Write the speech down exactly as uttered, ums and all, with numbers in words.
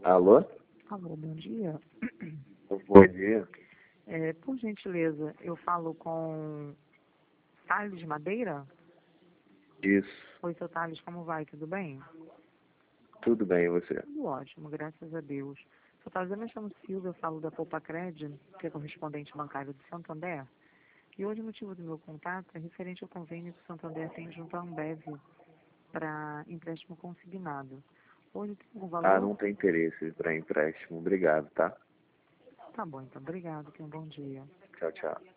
Alô? Alô, bom dia. Bom dia. É, por gentileza, eu falo com Thales Madeira? Isso. Oi, seu Thales, como vai? Tudo bem? Tudo bem, e você? Tudo ótimo, graças a Deus. Seu Thales, eu me chamo Silvia, eu falo da Poupa Cred, que é correspondente bancário do Santander. E hoje o motivo do meu contato é referente ao convênio que o Santander tem junto à Ambev para empréstimo consignado. Hoje tem algum Ah, valor? não tem interesse para empréstimo. Obrigado, tá? Tá bom, então. Obrigado, tenha um bom dia. Tchau, tchau.